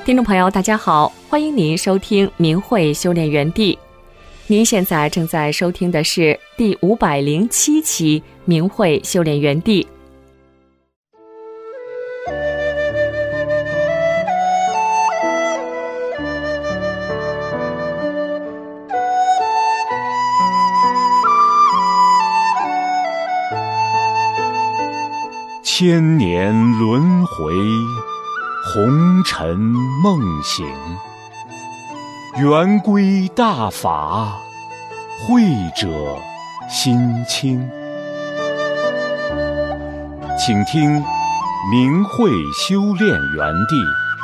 听众朋友，大家好，欢迎您收听明慧修炼园地。您现在正在收听的是第507期明慧修炼园地。 千年轮回，红尘梦醒，圆规大法，慧者心清。请听明慧修炼园地。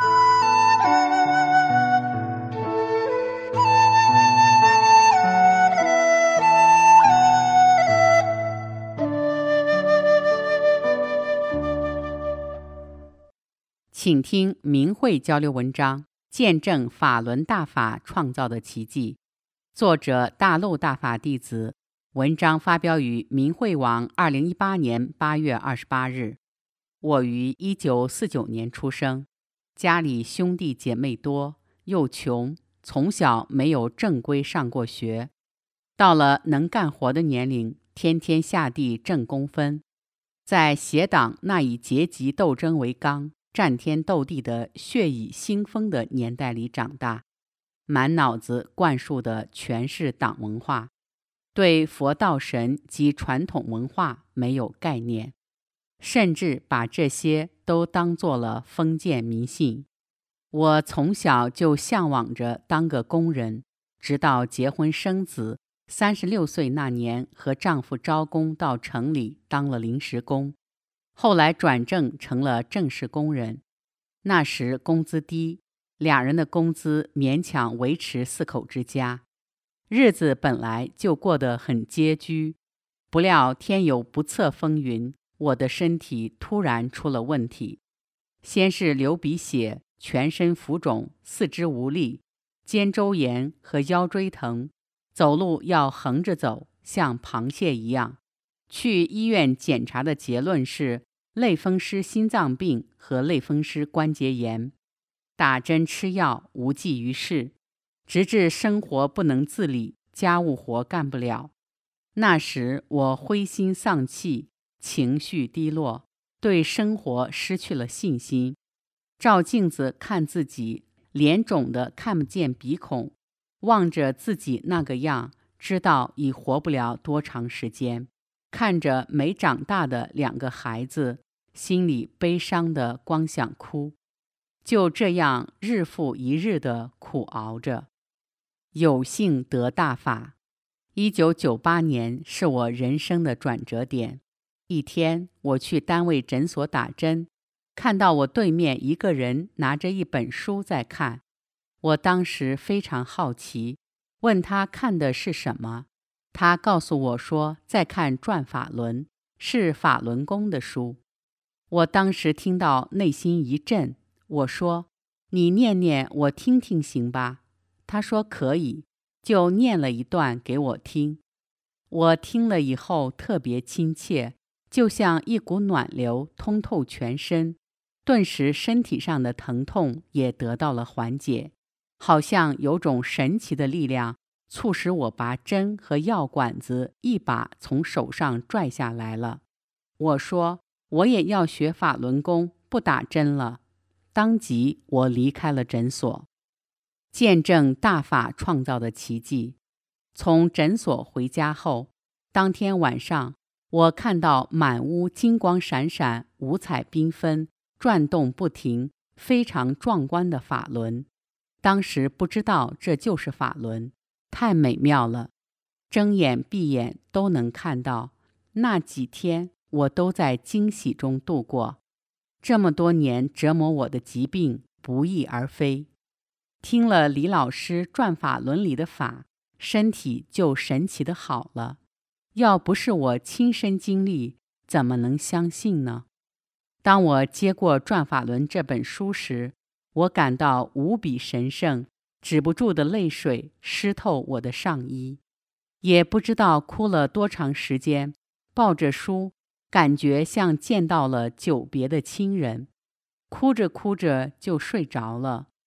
请听明慧交流文章，见证法轮大法创造的奇迹。作者大陆大法弟子，文章发表于明慧网2018年8月28日。我于1949年出生，家里兄弟姐妹多，又穷，从小没有正规上过学。到了能干活的年龄，天天下地挣工分，在邪党那以阶级斗争为纲，战天斗地的血雨腥风的年代里长大，满脑子灌输的全是党文化，对佛道神及传统文化没有概念，甚至把这些都当作了封建迷信。我从小就向往着当个工人，直到结婚生子，36岁那年和丈夫招工到城里当了临时工，后来转正成了正式工人。那时工资低，俩人的工资勉强维持4口之家，日子本来就过得很拮据。不料天有不测风云，我的身体突然出了问题。先是流鼻血，全身浮肿，四肢无力，肩周炎和腰椎疼，走路要横着走，像螃蟹一样。去医院检查的结论是类风湿心脏病和类风湿关节炎，打针吃药无济于事，直至生活不能自理，家务活干不了。那时我灰心丧气，情绪低落，对生活失去了信心。照镜子看自己，脸肿得看不见鼻孔，望着自己那个样，知道已活不了多长时间。看着没长大的2个孩子，心里悲伤的光想哭。就这样日复一日的苦熬着，有幸得大法。1998年是我人生的转折点。一天我去单位诊所打针，看到我对面一个人拿着一本书在看。我当时非常好奇，问他看的是什么。他告诉我说在看《转法轮》，是法轮功的书。我当时听到内心一震，我说：“你念念我听听行吧？”他说可以，就念了一段给我听。我听了以后特别亲切，就像一股暖流通透全身，顿时身体上的疼痛也得到了缓解，好像有种神奇的力量促使我把针和药管子一把从手上拽下来了。我说我也要学法轮功，不打针了。当即我离开了诊所，见证大法创造的奇迹。从诊所回家后，当天晚上我看到满屋金光闪闪，五彩缤纷，转动不停，非常壮观的法轮。当时不知道这就是法轮，太美妙了，睁眼闭眼都能看到。那几天我都在惊喜中度过，这么多年折磨我的疾病不翼而飞。听了李老师转法轮里的法，身体就神奇的好了。要不是我亲身经历，怎么能相信呢？当我接过《转法轮》这本书时，我感到无比神圣，止不住的泪水湿透我的上衣。也不知道哭了多长时间，抱着书，感觉像见到了久别的亲人，哭着哭着就睡着了。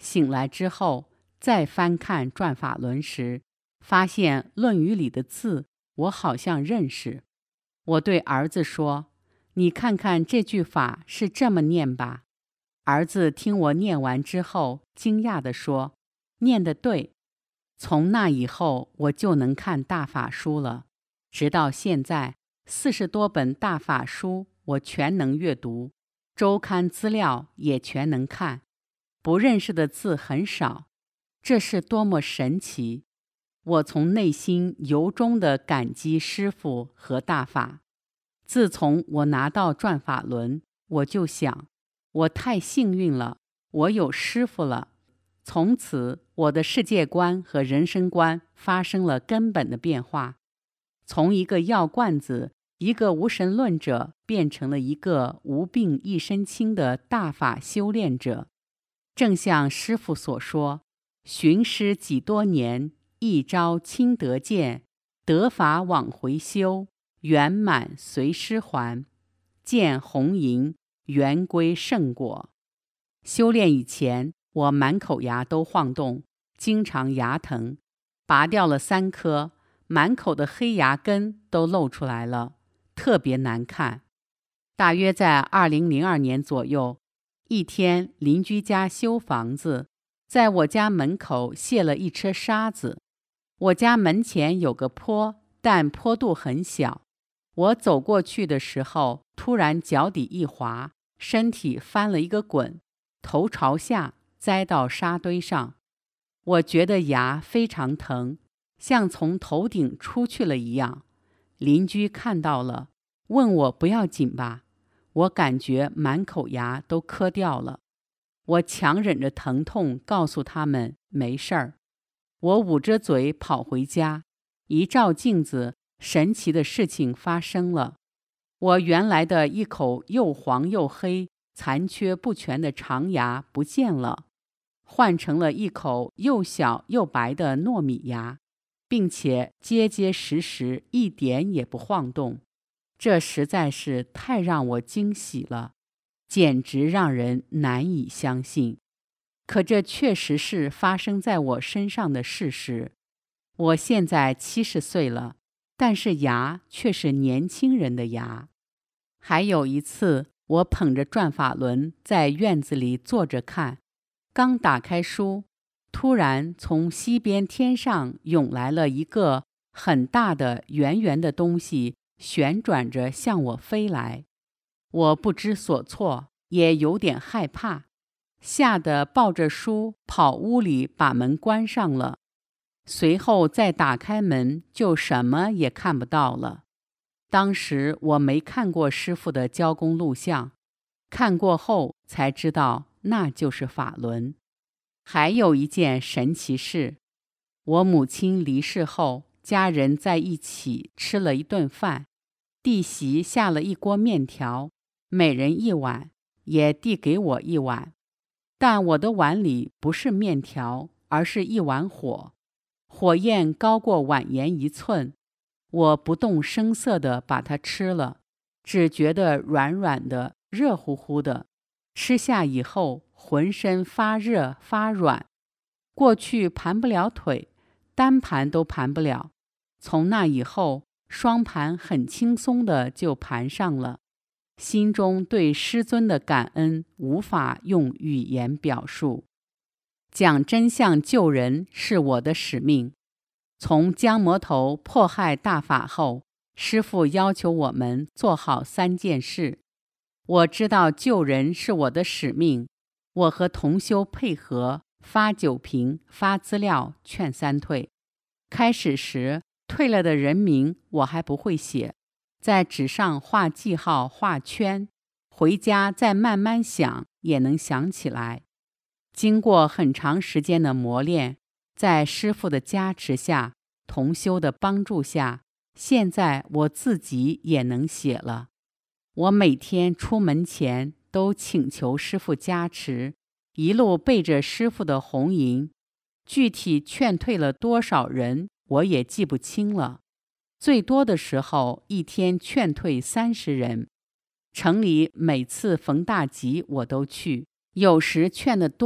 醒来之后，再翻看转法轮时，发现《论语》里的字我好像认识。我对儿子说：“你看看这句法是这么念吧。”儿子听我念完之后，惊讶地说：“念得对。”从那以后，我就能看大法书了。直到现在，40多本大法书我全能阅读，周刊资料也全能看，不认识的字很少。这是多么神奇！我从内心由衷地感激师父和大法。自从我拿到转法轮，我就想，我太幸运了，我有师父了。从此，我的世界观和人生观发生了根本的变化，从一个药罐子、一个无神论者，变成了一个无病一身轻的大法修炼者。正像师父所说，寻师几多年，一朝亲得见，得法往回修，圆满随师还，见红银，圆归圣果。修炼以前，我满口牙都晃动，经常牙疼，拔掉了3颗，满口的黑牙根都露出来了，特别难看。大约在2002年左右，一天邻居家修房子，在我家门口卸了一车沙子。我家门前有个坡，但坡度很小。我走过去的时候，突然脚底一滑，身体翻了一个滚，头朝下栽到沙堆上。我觉得牙非常疼，像从头顶出去了一样。邻居看到了，问我不要紧吧。我感觉满口牙都磕掉了。我强忍着疼痛告诉他们没事儿。我捂着嘴跑回家，一照镜子，神奇的事情发生了。我原来的一口又黄又黑、残缺不全的长牙不见了，换成了一口又小又白的糯米牙，并且结结实实，一点也不晃动。这实在是太让我惊喜了，简直让人难以相信。可这确实是发生在我身上的事实。我现在70岁了，但是牙却是年轻人的牙。还有一次，我捧着转法轮在院子里坐着看，刚打开书，突然从西边天上涌来了一个很大的圆圆的东西，旋转着向我飞来。我不知所措，也有点害怕，吓得抱着书跑屋里把门关上了。随后再打开门，就什么也看不到了。当时我没看过师父的教功录像，看过后才知道那就是法轮。还有一件神奇事，我母亲离世后，家人在一起吃了一顿饭，弟媳下了一锅面条，每人1碗，也递给我1碗。但我的碗里不是面条，而是一碗火，火焰高过碗沿1寸。我不动声色地把它吃了，只觉得软软的，热乎乎的。吃下以后，浑身发热发软，过去盘不了腿，单盘都盘不了。从那以后，双盘很轻松的就盘上了。心中对师尊的感恩无法用语言表述。讲真相救人是我的使命。从姜魔头迫害大法后，师父要求我们做好3件事。我知道救人是我的使命，我和同修配合，发酒瓶、发资料，劝3退。开始时，退了的人名我还不会写，在纸上画记号、画圈，回家再慢慢想也能想起来。经过很长时间的磨练，在师父的加持下，同修的帮助下，现在我自己也能写了。我每天出门前都请求师父加持，一路背着师父的红银，具体劝退了多少人我也记不清了。最多的时候一天劝退30人。城里每次逢大集我都去，有时劝得多，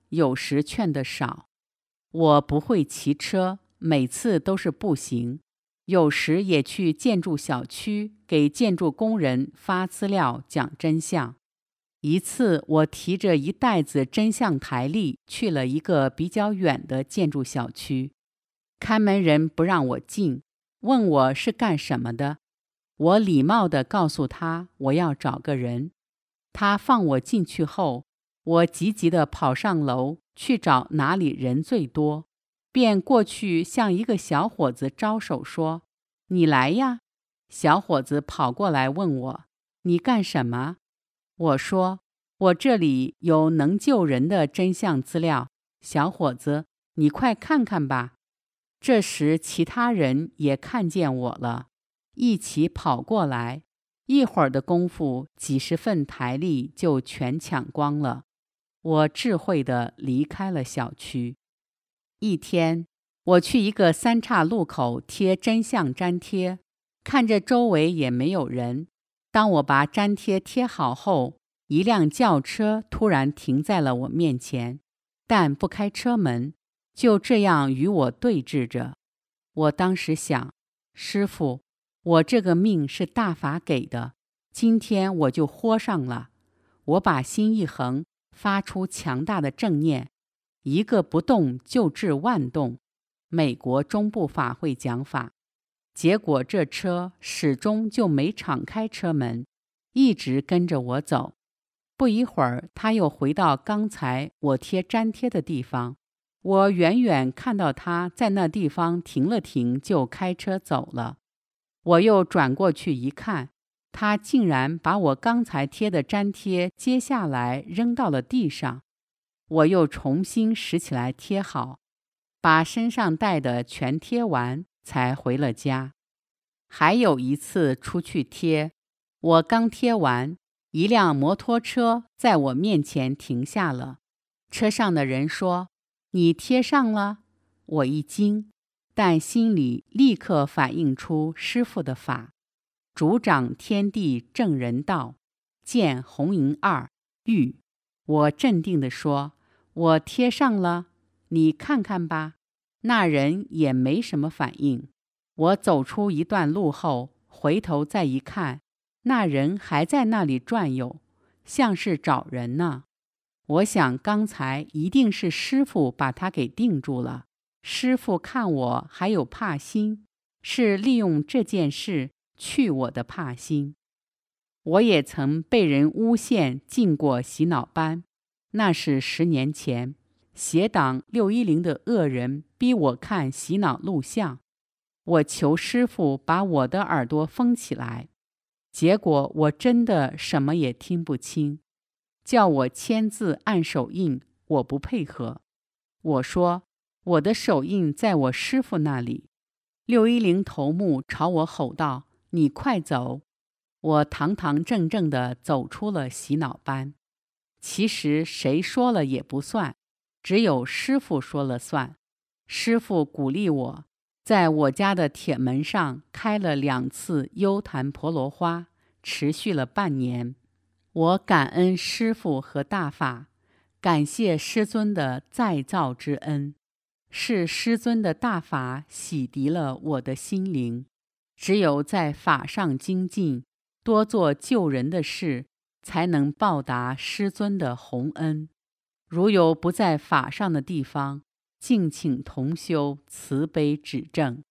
有时劝得少。我不会骑车，每次都是步行，有时也去建筑小区给建筑工人发资料讲真相。一次我提着一袋子真相台历去了一个比较远的建筑小区，看门人不让我进，问我是干什么的。我礼貌地告诉他我要找个人。他放我进去后，我急急地跑上楼去找哪里人最多，便过去向一个小伙子招手说：“你来呀。”小伙子跑过来问我：“你干什么？”我说：“我这里有能救人的真相资料。”小伙子，你快看看吧。这时其他人也看见我了，一起跑过来，一会儿的功夫，几十份台历就全抢光了。我智慧地离开了小区。一天，我去一个三岔路口贴真相粘贴，看着周围也没有人。当我把粘贴贴好后，一辆轿车突然停在了我面前，但不开车门，就这样与我对峙着。我当时想，师父，我这个命是大法给的，今天我就豁上了。我把心一横，发出强大的正念，一个不动就治万动。美国中部法会讲法。结果这车始终就没敞开车门，一直跟着我走。不一会儿，他又回到刚才我贴粘贴的地方。我远远看到他在那地方停了停，就开车走了。我又转过去一看，他竟然把我刚才贴的粘贴接下来扔到了地上。我又重新拾起来贴好，把身上带的全贴完，才回了家。还有一次出去贴，我刚贴完，一辆摩托车在我面前停下了。车上的人说：“你贴上了？”我一惊，但心里立刻反映出师父的法：主掌天地正人道，见红银二玉。我镇定地说：“我贴上了，你看看吧。”那人也没什么反应。我走出一段路后，回头再一看，那人还在那里转悠，像是找人呢。我想刚才一定是师父把他给定住了。师父看我还有怕心，是利用这件事去我的怕心。我也曾被人诬陷进过洗脑班，那是10年前。邪党610的恶人逼我看洗脑录像，我求师父把我的耳朵封起来，结果我真的什么也听不清，叫我签字按手印，我不配合。我说我的手印在我师父那里。610头目朝我吼道：“你快走！”我堂堂正正地走出了洗脑班。其实谁说了也不算，只有师父说了算。师父鼓励我，在我家的铁门上开了2次幽檀婆罗花，持续了半年。我感恩师父和大法，感谢师尊的再造之恩，是师尊的大法洗涤了我的心灵。只有在法上精进，多做救人的事，才能报答师尊的洪恩。如有不在法上的地方，敬请同修慈悲指正。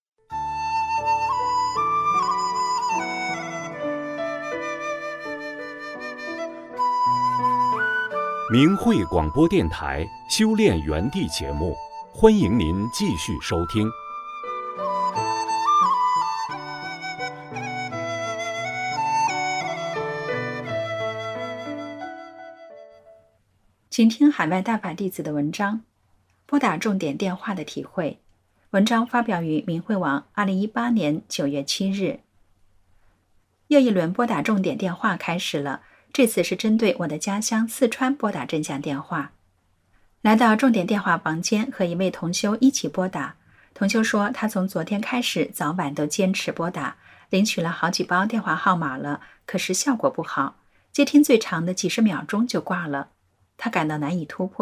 明慧广播电台修炼园地节目，欢迎您继续收听。 请听海外大法弟子的文章，拨打重点电话的体会。文章发表于明慧网2018年9月7日。又一轮拨打重点电话开始了，这次是针对我的家乡四川拨打真相电话。来到重点电话房间，和一位同修一起拨打。同修说，他从昨天开始早晚都坚持拨打，领取了好几包电话号码了，可是效果不好，接听最长的几十秒钟就挂了。他感到难以突破，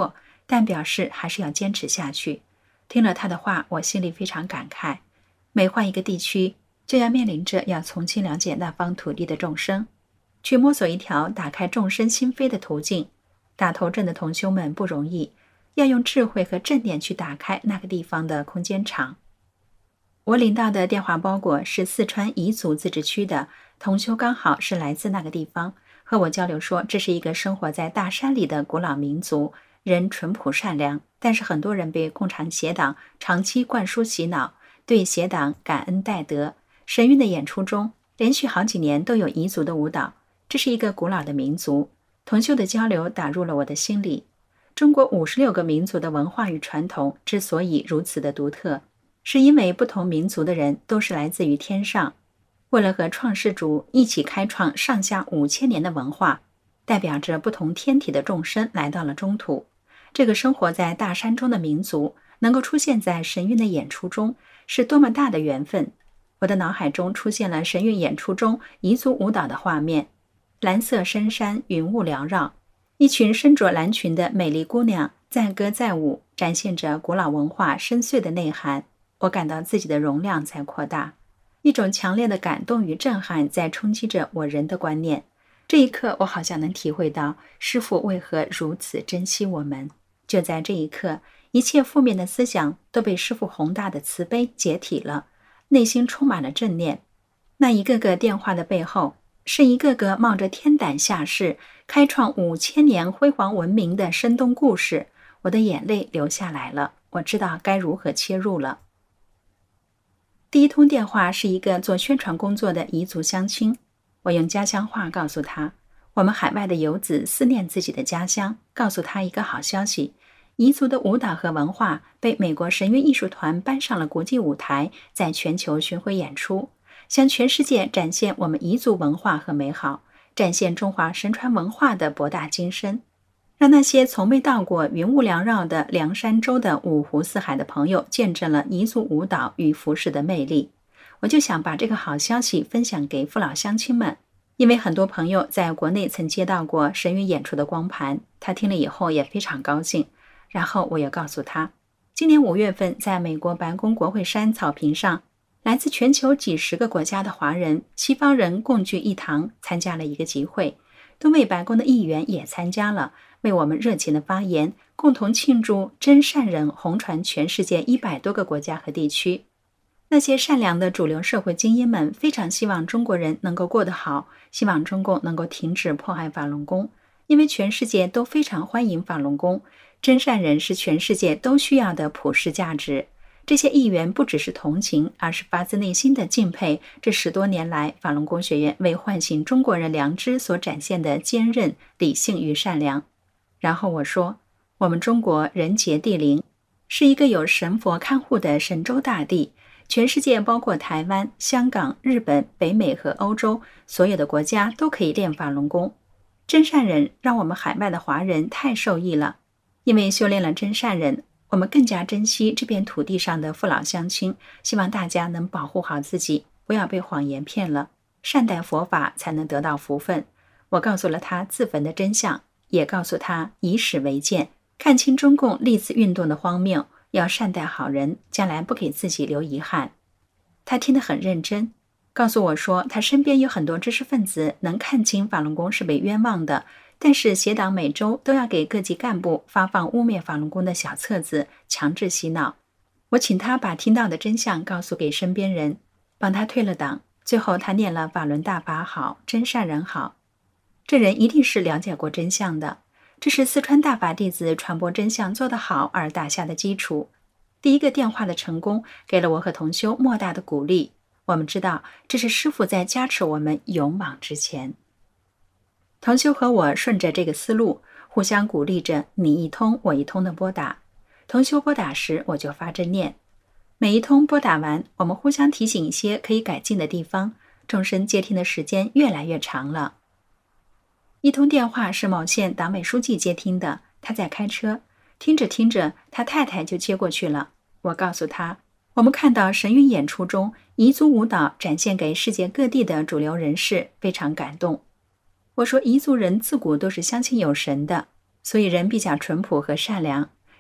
但表示还是要坚持下去。听了他的话，我心里非常感慨。每换一个地区，就要面临着要重新了解那方土地的众生，去摸索一条打开众生心扉的途径。打头阵的同修们不容易，要用智慧和正念去打开那个地方的空间场。我领到的电话包裹是四川彝族自治区的同修，刚好是来自那个地方，和我交流说，这是一个生活在大山里的古老民族，人淳朴善良，但是很多人被共产邪党长期灌输洗脑，对邪党感恩戴德。神韵的演出中，连续好几年都有彝族的舞蹈，这是一个古老的民族。同修的交流打入了我的心里。中国56个民族的文化与传统之所以如此的独特，是因为不同民族的人都是来自于天上，为了和创世主一起开创上下5000年的文化，代表着不同天体的众生来到了中土。这个生活在大山中的民族能够出现在神韵的演出中，是多么大的缘分。我的脑海中出现了神韵演出中彝族舞蹈的画面，蓝色深山，云雾缭绕，一群身着蓝裙的美丽姑娘载歌载舞，展现着古老文化深邃的内涵。我感到自己的容量在扩大，一种强烈的感动与震撼在冲击着我人的观念。这一刻，我好像能体会到师父为何如此珍惜我们。就在这一刻，一切负面的思想都被师父宏大的慈悲解体了，内心充满了正念。那一个个电话的背后，是一个个冒着天胆下世，开创5000年辉煌文明的生动故事。我的眼泪流下来了，我知道该如何切入了。第一通电话是一个做宣传工作的彝族乡亲，我用家乡话告诉他，我们海外的游子思念自己的家乡，告诉他一个好消息，彝族的舞蹈和文化被美国神韵艺术团搬上了国际舞台，在全球巡回演出，向全世界展现我们彝族文化和美好，展现中华神传文化的博大精深，让那些从未到过云雾缭绕的凉山州的五湖四海的朋友见证了彝族舞蹈与服饰的魅力。我就想把这个好消息分享给父老乡亲们，因为很多朋友在国内曾接到过神韵演出的光盘，他听了以后也非常高兴。然后我又告诉他，今年5月份在美国白宫国会山草坪上，来自全球几十个国家的华人、西方人共聚一堂，参加了一个集会。东美白宫的议员也参加了，为我们热情的发言，共同庆祝真善人红传全世界100多个国家和地区。那些善良的主流社会精英们非常希望中国人能够过得好，希望中共能够停止迫害法轮功，因为全世界都非常欢迎法轮功，真善人是全世界都需要的普世价值。这些议员不只是同情，而是发自内心的敬佩这10多年来法轮功学院为唤醒中国人良知所展现的坚韧、理性与善良。然后我说，我们中国人杰地灵，是一个有神佛看护的神州大地，全世界包括台湾、香港、日本、北美和欧洲所有的国家都可以练法轮功。真善人让我们海外的华人太受益了，因为修炼了真善人，我们更加珍惜这片土地上的父老乡亲，希望大家能保护好自己，不要被谎言骗了，善待佛法才能得到福分。我告诉了他自焚的真相，也告诉他以史为鉴，看清中共历次运动的荒谬，要善待好人，将来不给自己留遗憾。他听得很认真，告诉我说他身边有很多知识分子能看清法轮功是被冤枉的，但是邪党每周都要给各级干部发放污蔑法轮功的小册子，强制洗脑。我请他把听到的真相告诉给身边人，帮他退了党。最后他念了法轮大法好，真善人好。这人一定是了解过真相的，这是四川大法弟子传播真相做得好而打下的基础。第一个电话的成功给了我和同修莫大的鼓励，我们知道这是师父在加持我们勇往直前。同修和我顺着这个思路，互相鼓励着，你一通我一通的拨打。同修拨打时，我就发正念。每一通拨打完，我们互相提醒一些可以改进的地方，众生接听的时间越来越长了。一通电话是某县党委书记接听的，他在开车，听着听着，他太太就接过去了。我告诉他，我们看到神韵演出中彝族舞蹈展现给世界各地的主流人士，非常感动。我说彝族人自古都是相信有神的，所以人比较淳朴和善良，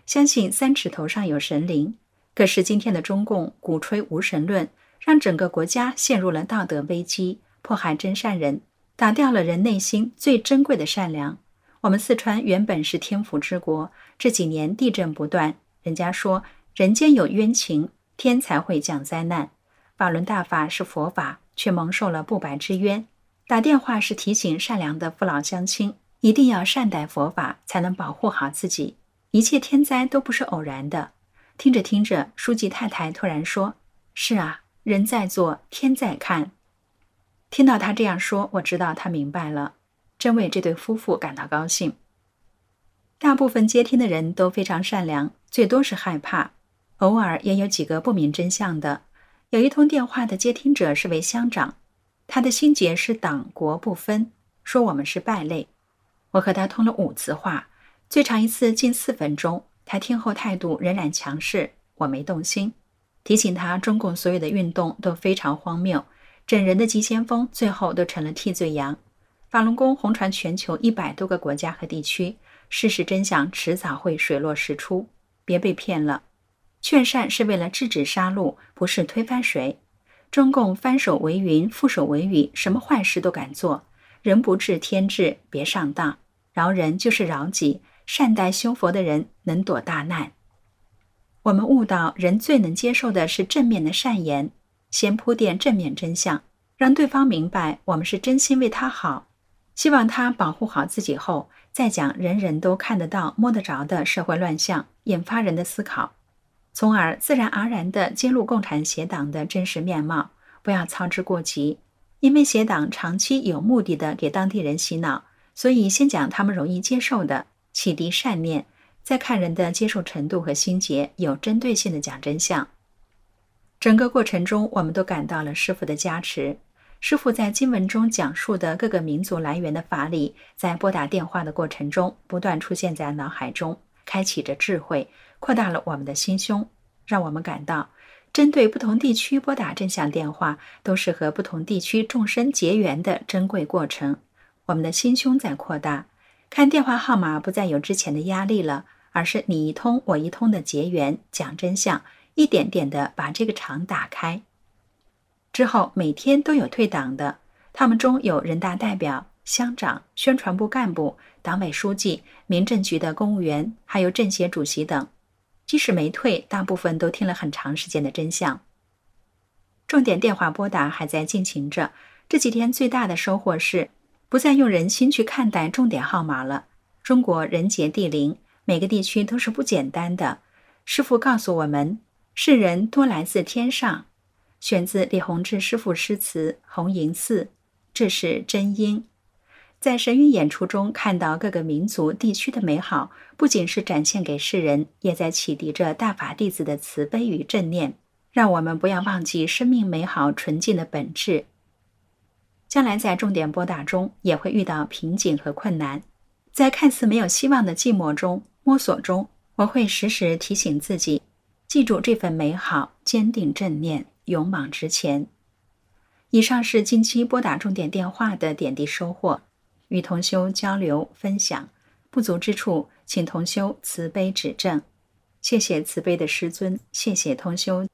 相信三尺头上有神灵。可是今天的中共鼓吹无神论，让整个国家陷入了道德危机，迫害真善人，打掉了人内心最珍贵的善良。我们四川原本是天府之国，这几年地震不断，人家说人间有冤情，天才会降灾难。法轮大法是佛法，却蒙受了不白之冤。打电话是提醒善良的父老乡亲，一定要善待佛法，才能保护好自己。一切天灾都不是偶然的。听着听着，书记太太突然说：“是啊，人在做，天在看。”听到他这样说，我知道他明白了，真为这对夫妇感到高兴。大部分接听的人都非常善良，最多是害怕，偶尔也有几个不明真相的。有一通电话的接听者是位乡长，他的心结是党国不分，说我们是败类。我和他通了5次话，最长一次近4分钟，他听后态度仍然强势，我没动心。提醒他中共所有的运动都非常荒谬，整人的急先锋最后都成了替罪羊。法轮功红传全球100多个国家和地区，事实真相迟早会水落石出，别被骗了。劝善是为了制止杀戮，不是推翻谁。中共翻手为云，覆手为雨，什么坏事都敢做。人不治天治，别上当。饶人就是饶己，善待修佛的人能躲大难。我们悟到人最能接受的是正面的善言，先铺垫正面真相，让对方明白我们是真心为他好，希望他保护好自己后，再讲人人都看得到摸得着的社会乱象，引发人的思考，从而自然而然地揭露共产邪党的真实面貌，不要操之过急。因为邪党长期有目的地给当地人洗脑，所以先讲他们容易接受的，启迪善念，再看人的接受程度和心结，有针对性地讲真相。整个过程中，我们都感到了师父的加持。师父在经文中讲述的各个民族来源的法理，在拨打电话的过程中不断出现在脑海中，开启着智慧，扩大了我们的心胸，让我们感到针对不同地区拨打正向电话，都是和不同地区众生结缘的珍贵过程。我们的心胸在扩大，看电话号码不再有之前的压力了，而是你一通我一通的结缘，讲真相，一点点的把这个场打开。之后每天都有退党的，他们中有人大代表、乡长、宣传部干部、党委书记、民政局的公务员，还有政协主席等。即使没退，大部分都听了很长时间的真相。重点电话拨打还在进行着，这几天最大的收获是不再用人心去看待重点号码了。中国人杰地灵，每个地区都是不简单的。师父告诉我们，世人多来自天上。选自李洪志师父诗词《红迎寺》，这是真因。在神韵演出中看到各个民族地区的美好，不仅是展现给世人，也在启迪着大法弟子的慈悲与正念，让我们不要忘记生命美好纯净的本质。将来在重点拨打中也会遇到瓶颈和困难，在看似没有希望的寂寞中、摸索中，我会时时提醒自己，记住这份美好，坚定正念，勇往直前。以上是近期拨打重点电话的点滴收获，与同修交流分享，不足之处请同修慈悲指正。谢谢慈悲的师尊，谢谢同修。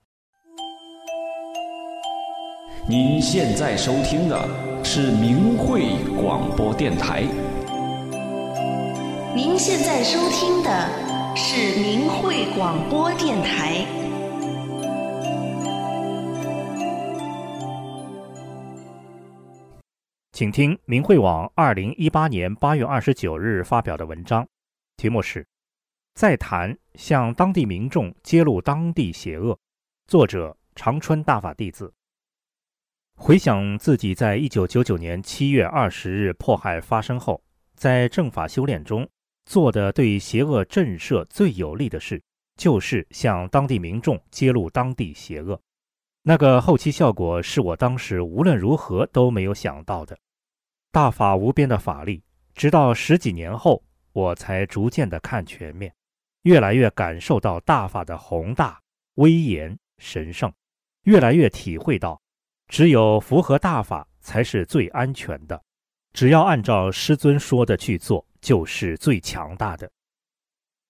您现在收听的是明慧广播电台。 您现在收听的是明慧广播电台。 请听明慧网2018年8月29日发表的文章，题目是再谈向当地民众揭露当地邪恶，作者长春大法弟子。回想自己在1999年7月20日迫害发生后，在正法修炼中做的对邪恶震慑最有力的事，就是向当地民众揭露当地邪恶。那个后期效果是我当时无论如何都没有想到的。大法无边的法力，直到10几年后，我才逐渐地看全面，越来越感受到大法的宏大、威严、神圣，越来越体会到只有符合大法才是最安全的，只要按照师尊说的去做，就是最强大的。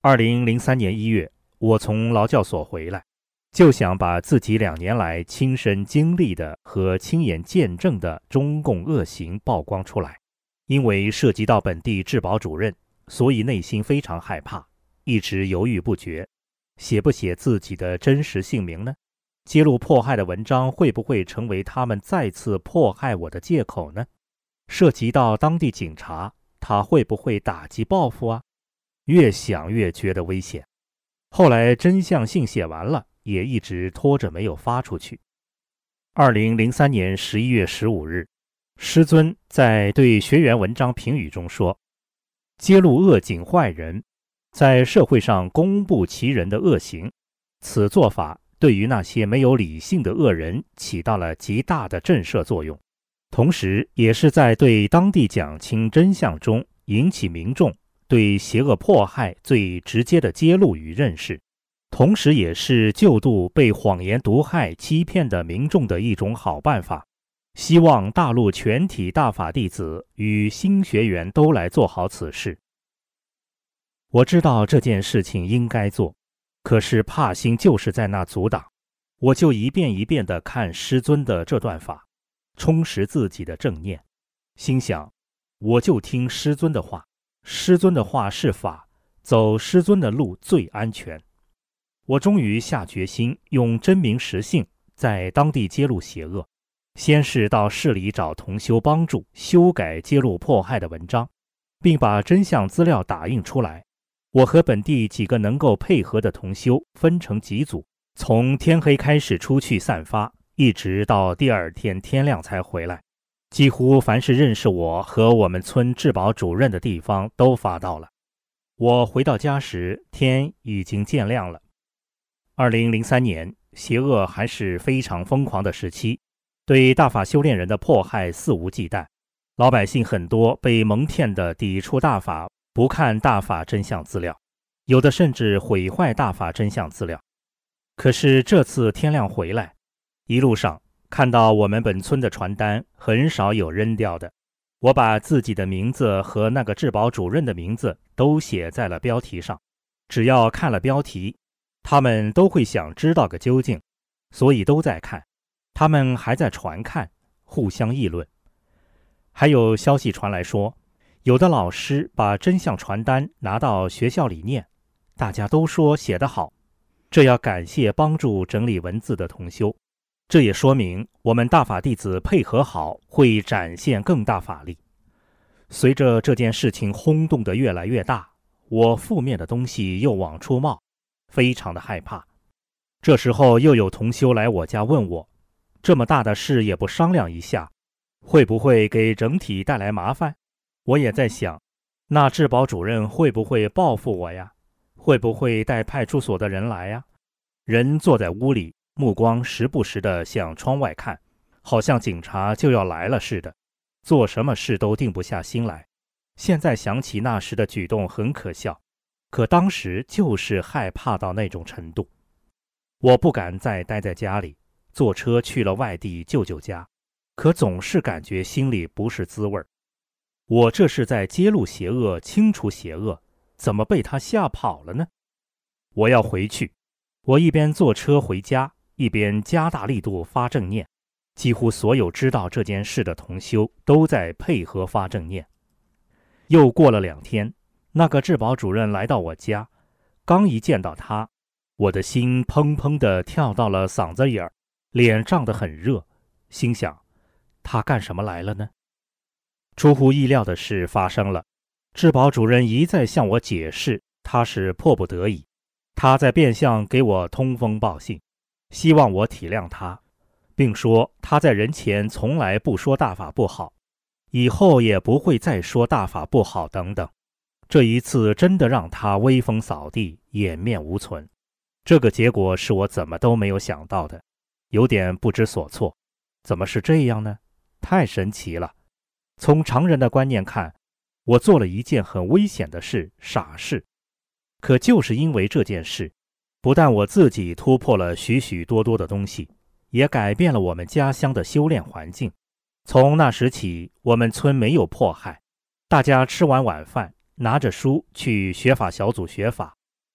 2003年1月，我从劳教所回来，就想把自己2年来亲身经历的和亲眼见证的中共恶行曝光出来。因为涉及到本地治保主任，所以内心非常害怕，一直犹豫不决，写不写自己的真实姓名呢？揭露迫害的文章会不会成为他们再次迫害我的借口呢？涉及到当地警察，他会不会打击报复啊？越想越觉得危险。后来真相信写完了，也一直拖着没有发出去。2003年11月15日，师尊在对学员文章评语中说，揭露恶警坏人，在社会上公布其人的恶行，此做法对于那些没有理性的恶人起到了极大的震慑作用，同时也是在对当地讲清真相中引起民众对邪恶迫害最直接的揭露与认识，同时也是救度被谎言毒害欺骗的民众的一种好办法。希望大陆全体大法弟子与新学员都来做好此事。我知道这件事情应该做，可是怕心就是在那阻挡。我就一遍一遍地看师尊的这段法，充实自己的正念，心想我就听师尊的话，师尊的话是法，走师尊的路最安全。我终于下决心用真名实姓在当地揭露邪恶，先是到市里找同修帮助修改揭露迫害的文章，并把真相资料打印出来。我和本地几个能够配合的同修分成几组，从天黑开始出去散发，一直到第二天天亮才回来。几乎凡是认识我和我们村治保主任的地方都发到了。我回到家时，天已经渐亮了。2003年，邪恶还是非常疯狂的时期，对大法修炼人的迫害肆无忌惮，老百姓很多被蒙骗的抵触大法，不看大法真相资料，有的甚至毁坏大法真相资料。可是这次天亮回来，一路上看到我们本村的传单很少有扔掉的，我把自己的名字和那个治保主任的名字都写在了标题上，只要看了标题，他们都会想知道个究竟，所以都在看，他们还在传看，互相议论。还有消息传来说，有的老师把真相传单拿到学校里念，大家都说写得好，这要感谢帮助整理文字的同修。这也说明我们大法弟子配合好，会展现更大法力。随着这件事情轰动得越来越大，我负面的东西又往出冒，非常的害怕。这时候又有同修来我家问我，这么大的事也不商量一下，会不会给整体带来麻烦？我也在想，那治保主任会不会报复我呀？会不会带派出所的人来呀？人坐在屋里，目光时不时地向窗外看，好像警察就要来了似的，做什么事都定不下心来。现在想起那时的举动很可笑，可当时就是害怕到那种程度。我不敢再待在家里，坐车去了外地舅舅家，可总是感觉心里不是滋味。我这是在揭露邪恶，清除邪恶，怎么被他吓跑了呢？我要回去。我一边坐车回家，一边加大力度发正念，几乎所有知道这件事的同修都在配合发正念。又过了2天，那个治保主任来到我家，刚一见到他，我的心砰砰地跳到了嗓子眼儿，脸涨得很热，心想他干什么来了呢？出乎意料的事发生了，治保主任一再向我解释他是迫不得已，他在变相给我通风报信，希望我体谅他，并说他在人前从来不说大法不好，以后也不会再说大法不好等等。这一次真的让他威风扫地，颜面无存。这个结果是我怎么都没有想到的，有点不知所措。怎么是这样呢？太神奇了。从常人的观念看，我做了一件很危险的事，傻事。可就是因为这件事，不但我自己突破了许许多多的东西，也改变了我们家乡的修炼环境。从那时起，我们村没有迫害，大家吃完晚饭，拿着书去学法小组学法，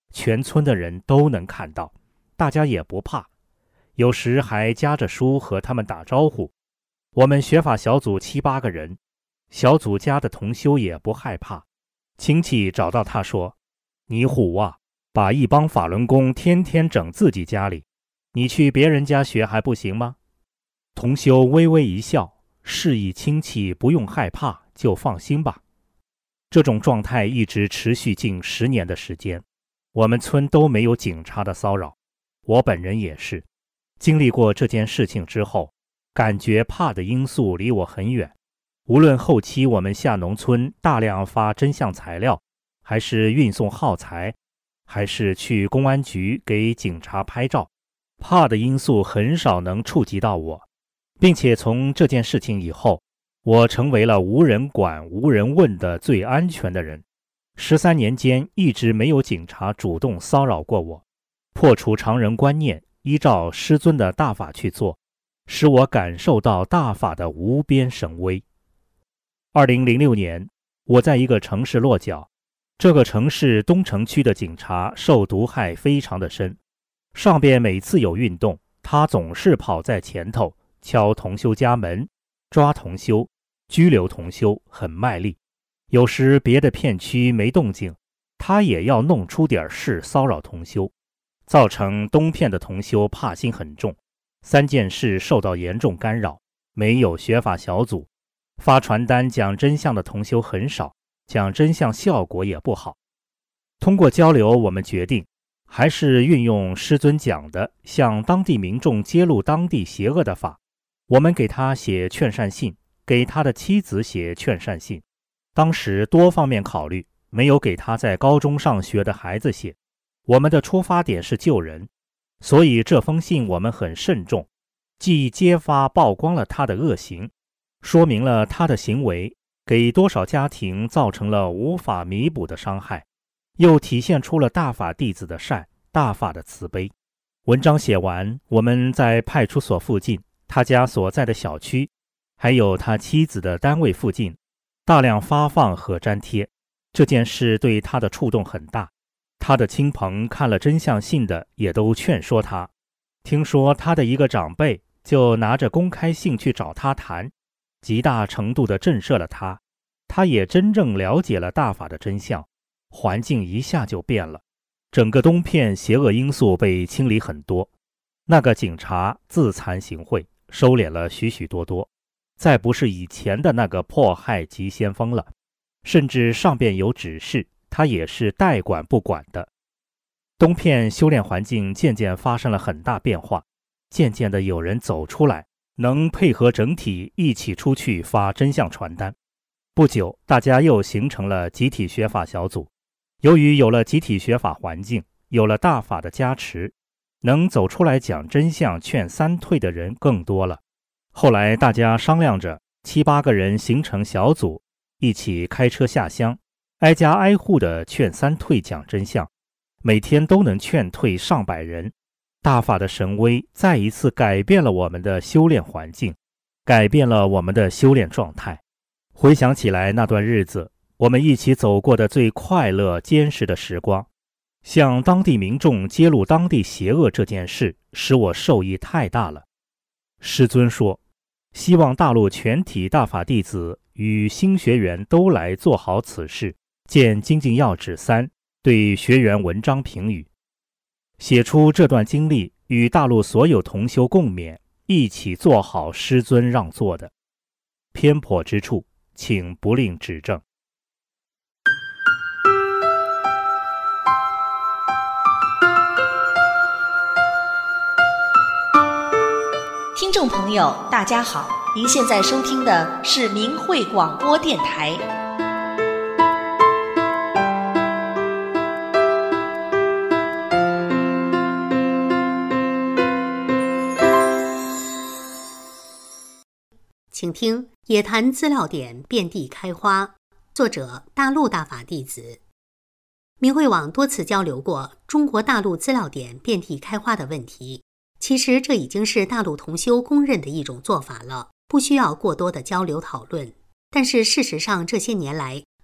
全村的人都能看到，大家也不怕，有时还夹着书和他们打招呼。我们学法小组7、8个人，小组家的同修也不害怕。亲戚找到他说：“你虎啊，把一帮法轮功天天整自己家里，你去别人家学还不行吗？”同修微微一笑，示意亲戚不用害怕，就放心吧。这种状态一直持续近10年的时间，我们村都没有警察的骚扰，我本人也是。经历过这件事情之后，感觉怕的因素离我很远。无论后期我们下农村大量发真相材料，还是运送耗材，还是去公安局给警察拍照，怕的因素很少能触及到我。并且从这件事情以后，我成为了无人管无人问的最安全的人。13年间一直没有警察主动骚扰过我。破除常人观念，依照师尊的大法去做，使我感受到大法的无边神威。2006年，我在一个城市落脚，这个城市东城区的警察受毒害非常的深，上边每次有运动，他总是跑在前头，敲同修家门，抓同修，拘留同修，很卖力。有时别的片区没动静，他也要弄出点事骚扰同修，造成东片的同修怕心很重。3件事受到严重干扰，没有学法小组，发传单讲真相的同修很少，讲真相效果也不好。通过交流，我们决定还是运用师尊讲的，向当地民众揭露当地邪恶的法。我们给他写劝善信，给他的妻子写劝善信。当时多方面考虑，没有给他在高中上学的孩子写。我们的出发点是救人，所以这封信我们很慎重，既揭发曝光了他的恶行，说明了他的行为给多少家庭造成了无法弥补的伤害，又体现出了大法弟子的善，大法的慈悲。文章写完，我们在派出所附近，他家所在的小区，还有他妻子的单位附近大量发放和粘贴。这件事对他的触动很大，他的亲朋看了真相信的也都劝说他。听说他的一个长辈就拿着公开信去找他谈，极大程度地震慑了他。他也真正了解了大法的真相，环境一下就变了，整个东片邪恶因素被清理很多。那个警察自惭形秽，收敛了许许多多，再不是以前的那个迫害急先锋了，甚至上边有指示，他也是代管不管的。东片修炼环境渐渐发生了很大变化，渐渐的有人走出来，能配合整体一起出去发真相传单。不久，大家又形成了集体学法小组。由于有了集体学法环境，有了大法的加持，能走出来讲真相劝三退的人更多了。后来大家商量着7、8个人形成小组，一起开车下乡，挨家挨户的劝三退讲真相，每天都能劝退上百人。大法的神威再一次改变了我们的修炼环境，改变了我们的修炼状态。回想起来，那段日子我们一起走过的最快乐坚实的时光，向当地民众揭露当地邪恶这件事，使我受益太大了。师尊说，希望大陆全体大法弟子与新学员都来做好此事，见精进要旨3，对学员文章评语，写出这段经历，与大陆所有同修共勉，一起做好师尊让做的。偏颇之处，请不吝指正。 听众朋友，大家好，您现在收听的是明慧广播电台。 请听《野坛资料点遍地开花》，作者大陆大法弟子。明慧网多次交流过中国大陆资料点遍地开花的问题，其实这已经是大陆同修公认的一种做法了，不需要过多的交流讨论。但是事实上，这些年来，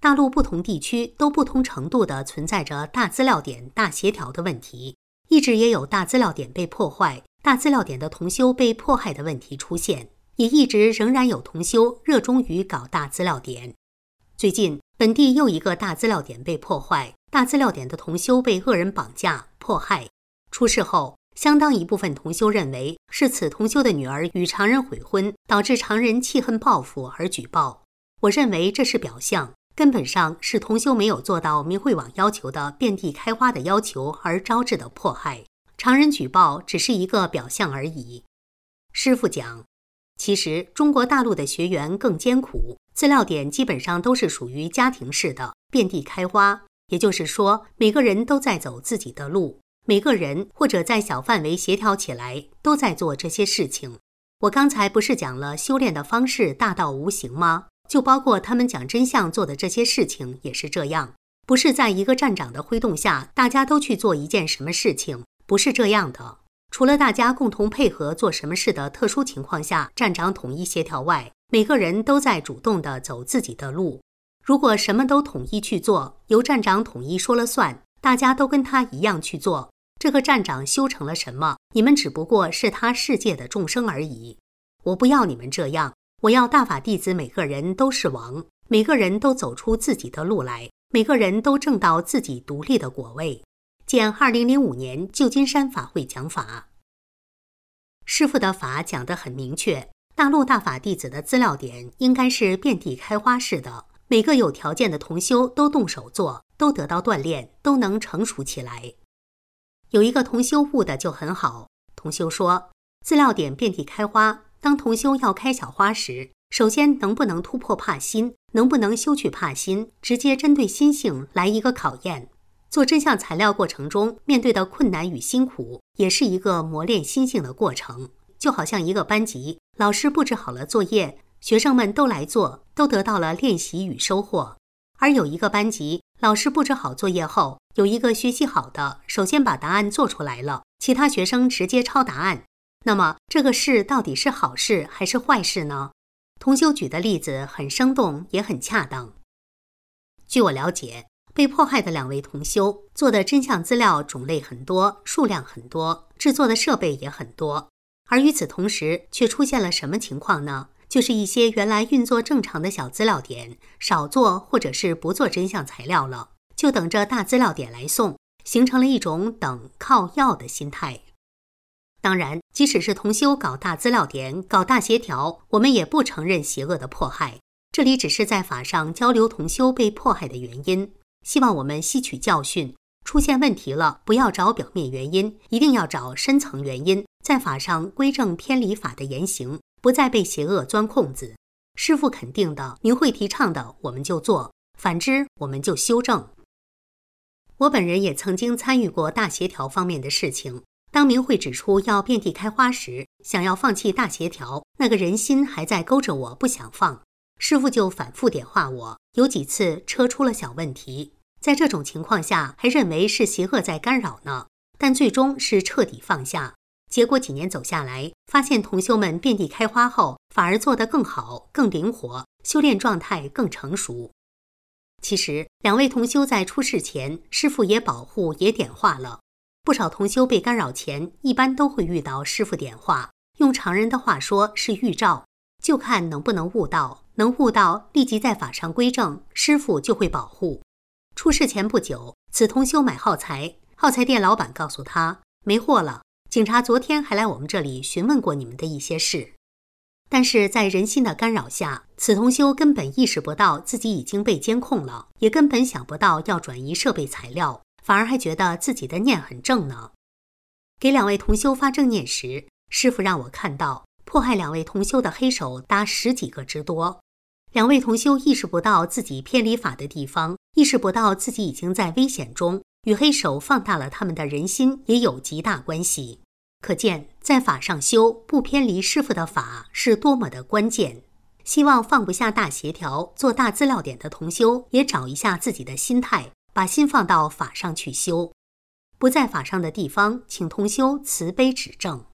大陆不同地区都不同程度地存在着大资料点大协调的问题，一直也有大资料点被破坏、大资料点的同修被迫害的问题出现，也一直仍然有同修热衷于搞大资料点。最近，本地又一个大资料点被破坏，大资料点的同修被恶人绑架、迫害。出事后，相当一部分同修认为是此同修的女儿与常人悔婚，导致常人气恨报复而举报。我认为这是表象，根本上是同修没有做到明慧网要求的遍地开花的要求而招致的迫害。常人举报只是一个表象而已。师父讲，其实中国大陆的学员更艰苦，资料点基本上都是属于家庭式的，遍地开花，也就是说，每个人都在走自己的路，每个人或者在小范围协调起来，都在做这些事情。我刚才不是讲了修炼的方式大到无形吗？就包括他们讲真相做的这些事情也是这样，不是在一个站长的挥动下，大家都去做一件什么事情，不是这样的。除了大家共同配合做什么事的特殊情况下，站长统一协调外，每个人都在主动地走自己的路。如果什么都统一去做，由站长统一说了算，大家都跟他一样去做，这个站长修成了什么？你们只不过是他世界的众生而已。我不要你们这样，我要大法弟子每个人都是王，每个人都走出自己的路来，每个人都证到自己独立的果位。见2005年旧金山法会讲法。师父的法讲得很明确，大陆大法弟子的资料点应该是遍地开花式的，每个有条件的同修都动手做，都得到锻炼，都能成熟起来。有一个同修悟的就很好，同修说，资料点遍地开花，当同修要开小花时，首先能不能突破怕心，能不能修去怕心，直接针对心性来一个考验。做真相材料过程中面对的困难与辛苦，也是一个磨练心性的过程。就好像一个班级，老师布置好了作业，学生们都来做，都得到了练习与收获。而有一个班级，老师布置好作业后，有一个学习好的，首先把答案做出来了，其他学生直接抄答案。那么这个事到底是好事还是坏事呢？同修举的例子很生动，也很恰当。据我了解，被迫害的2位同修做的真相资料种类很多，数量很多，制作的设备也很多。而与此同时，却出现了什么情况呢？就是一些原来运作正常的小资料点，少做或者是不做真相材料了，就等着大资料点来送，形成了一种等靠要的心态。当然，即使是同修搞大资料点、搞大协调，我们也不承认邪恶的迫害。这里只是在法上交流同修被迫害的原因。希望我们吸取教训，出现问题了，不要找表面原因，一定要找深层原因，在法上归正偏离法的言行，不再被邪恶钻空子。师父肯定的、明慧提倡的，我们就做；反之，我们就修正。我本人也曾经参与过大协调方面的事情。当明慧指出要遍地开花时，想要放弃大协调，那个人心还在勾着我不想放。师父就反复点化我，有几次车出了小问题，在这种情况下还认为是邪恶在干扰呢，但最终是彻底放下。结果几年走下来，发现同修们遍地开花后，反而做得更好、更灵活，修炼状态更成熟。其实2位同修在出事前，师父也保护也点化了。不少同修被干扰前，一般都会遇到师父点化，用常人的话说是预兆，就看能不能悟到。能悟到，立即在法上归正，师父就会保护。出事前不久，此同修买耗材，耗材店老板告诉他没货了，警察昨天还来我们这里询问过你们的一些事。但是在人心的干扰下，此同修根本意识不到自己已经被监控了，也根本想不到要转移设备材料，反而还觉得自己的念很正呢。给2位同修发正念时，师父让我看到迫害2位同修的黑手达10几个之多。2位同修意识不到自己偏离法的地方，意识不到自己已经在危险中，与黑手放大了他们的人心也有极大关系。可见在法上修，不偏离师父的法是多么的关键。希望放不下大协调、做大资料点的同修也找一下自己的心态，把心放到法上去修。不在法上的地方，请同修慈悲指正。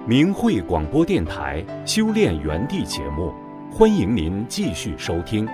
明慧广播电台修炼园地节目，欢迎您继续收听。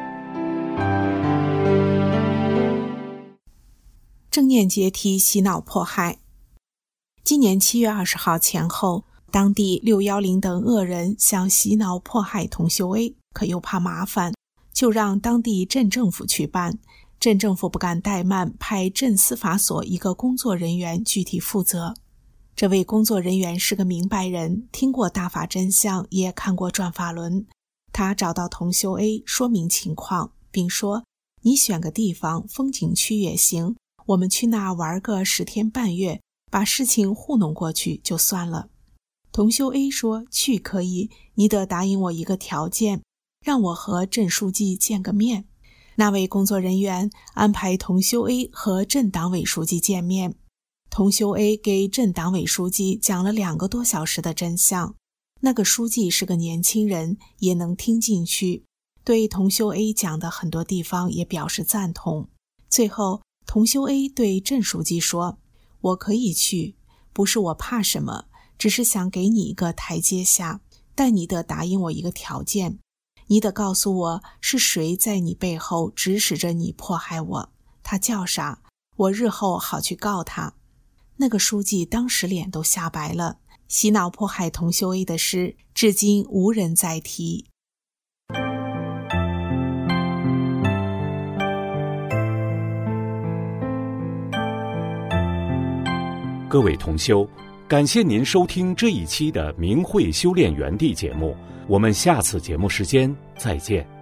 正念解体洗脑迫害。今年7月20号前后，当地610等恶人想洗脑迫害同修 A， 可又怕麻烦，就让当地镇政府去办。镇政府不敢怠慢，派镇司法所一个工作人员具体负责。这位工作人员是个明白人，听过大法真相，也看过转法轮。他找到同修 A 说明情况，并说：你选个地方，风景区也行，我们去那玩个10天半月，把事情糊弄过去就算了。同修 A 说：去可以，你得答应我一个条件，让我和镇书记见个面。那位工作人员安排同修 A 和镇党委书记见面。同修 A 给镇党委书记讲了2个多小时的真相。那个书记是个年轻人，也能听进去，对同修 A 讲的很多地方也表示赞同。最后同修 A 对镇书记说：我可以去，不是我怕什么，只是想给你一个台阶下，但你得答应我一个条件，你得告诉我是谁在你背后指使着你迫害我，他叫啥，我日后好去告他。那个书记当时脸都吓白了，洗脑迫害同修 A 的事至今无人再提。 各位同修，感谢您收听这一期的明慧修炼园地节目，我们下次节目时间再见。